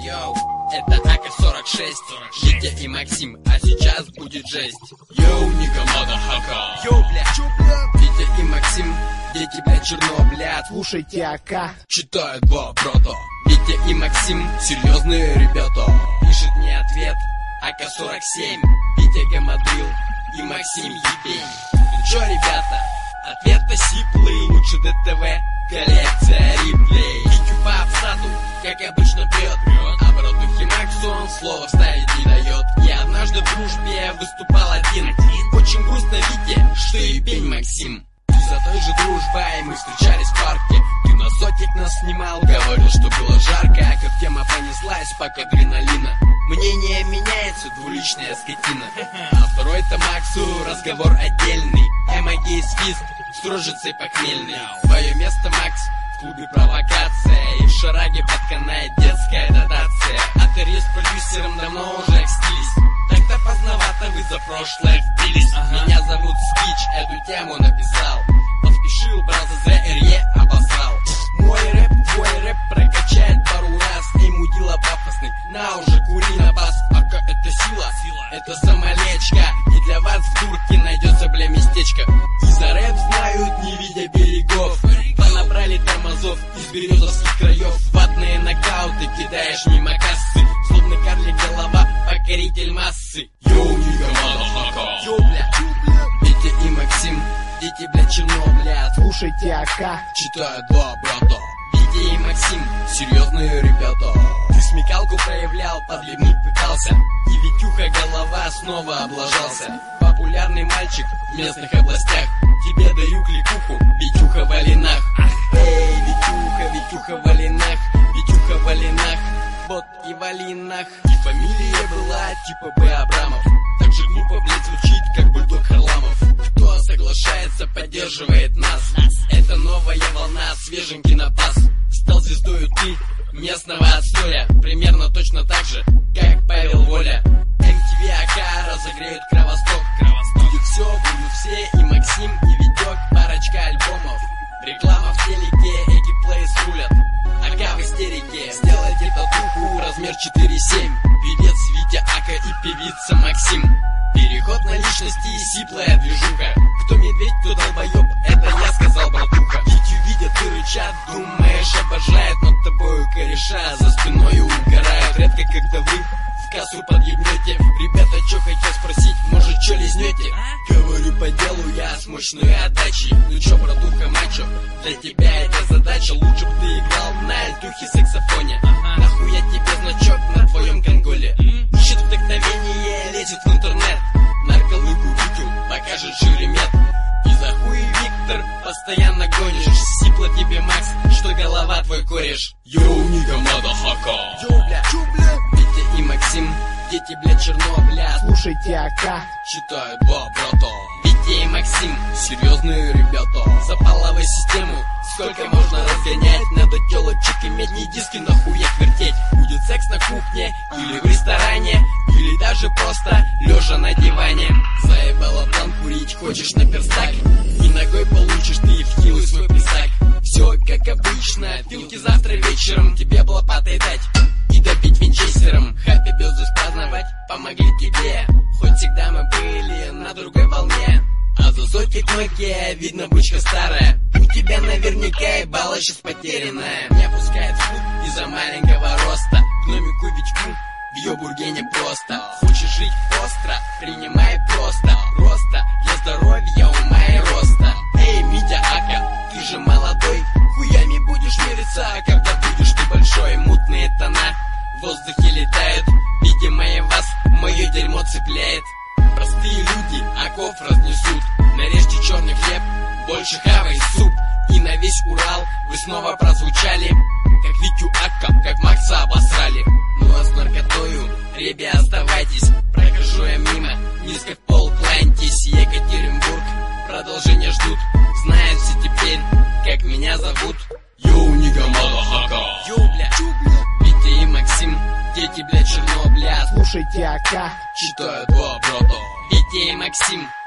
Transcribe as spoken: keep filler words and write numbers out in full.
Йоу, это АК сорок шесть, Витя и Максим, а сейчас будет жесть. Йоу, нига мадафака. Йоу, бля, чё, бля? Витя и Максим, дети, бля, Чернобыля. Слушайте АК. Читают два брата. Витя и Максим, серьезные ребята. Пишет мне ответ АК сорок семь, Витя Гамадрил и Максим Ебень. Ну чё, ребята, ответ-то сиплый. Лучше ДТВ, коллекция реплей. Витю по обстату, как обычно прет, а братухе Максу он слова вставить не дает. Я однажды в дружбе выступал один. Очень грустно, Витя, что Ебень Максим. За той же дружбой мы встречались в парке. Киносотик нас снимал, говорил, что было жарко. А как тема понеслась, пак адреналина. Мнение меняется, двуличная скотина. А второй-то Максу разговор отдельный. Эмоги и свист, с рожицей похмельный. Твое место, Макс, в клубе провокация. И в шараге подканает детская дотация. А ты с продюсером давно уже окстились. Так-то поздновато вы за прошлое впились. Ага. Меня зовут Скич, эту тему написал. Поспешил, брал за ЗРЕ, обосрал. Мой рэп, твой рэп прокачает пару раз. Эй, мудила пафосный, на уже кури на бас. Ака это сила, сила, это самолечка. И для вас в дурке найдется, бля, местечко. И за рэп знают, не видя берегов. Понабрали тормозов из березовских краев. Ватные нокауты кидаешь мимо кассы. Словно карлик голова, покоритель массы. Йоу, нига мадафака. Йоу, бля, Витя и Максим, дети, бля, Чернобыля. Слушайте АК. Читают два брата. Витя и Максим, серьезные ребята. Ты смекалку проявлял, подлимнить пытался. И Витюха голова снова облажался. Популярный мальчик в местных областях. Тебе даю кликуху, Витюха в Алинах. Эй, Витюха, Витюха в Алинах. Витюха в Алинах, вот и в Алинах. И фамилия была типа Б. Абрамов. Так же глупо, блядь, звучит, как бульдог Харламов. Кто соглашается, поддерживает нас. Это новая волна, свеженький напас. Стал звездою ты местного отстоя. Примерно точно так же, как Павел Воля. эм ти ви АК разогреют Кровосток. Будет все, будут все, и Максим, и Витек. Парочка альбомов, реклама в телеке, Экиплейс рулят. АК в истерике, сделайте татуху, размер четыре семь. Певец Витя АК и певица Максим. Переход на личности и сиплая движуха. Кто медведь, кто долбоеб, это я сказал, братуха. Витю видят и рычат, думаешь, обожают. Над тобою кореша, за спиною угорают. Редко когда вы в кассу подъебнете. Ребята, чё хотел спросить, может, чё лизнете? Говорю по делу я с мощной отдачей. Ну чё, братуха, мачо, для тебя это задача. Лучше б ты играл на альтухе саксофоне. Ага. Нахуя тебе значок на твоем конголе? Ищет вдохновение, лезет в интернет. Нарколыгу Витю покажет шеремет. И за хуй, Виктор, постоянно гонишь. Сипло тебе, Макс, что голова твой кореш. Йоу, нига мадафака. Йоу, бля, чё, бля? Витя и Максим, дети, бля, Чернобыля. Слушайте АК. Читают два брата. Витя и Максим, серьезные ребята. За половую систему сколько можно разгонять? Надо телочек иметь, не диски нахуя вертеть. Будет секс на кухне или в ресторане, или даже просто лежа на диване. Заебало план курить, хочешь на перстак, и ногой получишь ты в хилый свой писак. Все как обычно, пилки завтра вечером тебе б лопатой дать и добить винчестером. Хэппи бёрздэй праздновать помогли тебе, хоть всегда мы были на другой волне. А за сотки к ноге видно бычка старая. У тебя наверняка ебало сейчас потерянная. Не опускает в путь из-за маленького роста. К номику Витьку в ёбурге не просто. Хочешь жить остро, принимай просто. Роста для здоровья, ума и роста. Эй, Митя Ака, ты же молодой. Хуями будешь мериться, когда будешь ты большой. Мутные тона в воздухе летают. Видимо и вас мое дерьмо цепляет. Простые люди оков разнесут. Нарежьте черный хлеб, больше хавай суп. И на весь Урал вы снова прозвучали, как Витю Ака, как Макса обосрали. Ну а с наркотою, ребя, оставайтесь. Прохожу я мимо, низко в пол кланяйтесь. Екатеринбург, продолжение ждут. Знают все теперь, как меня зовут. Йоу, нига мадафака. Йоу, бля, чё, бля? Витя и Максим, дети, бля, Чернобыля. Слушайте АК. Читают два брата. Витя и Максим,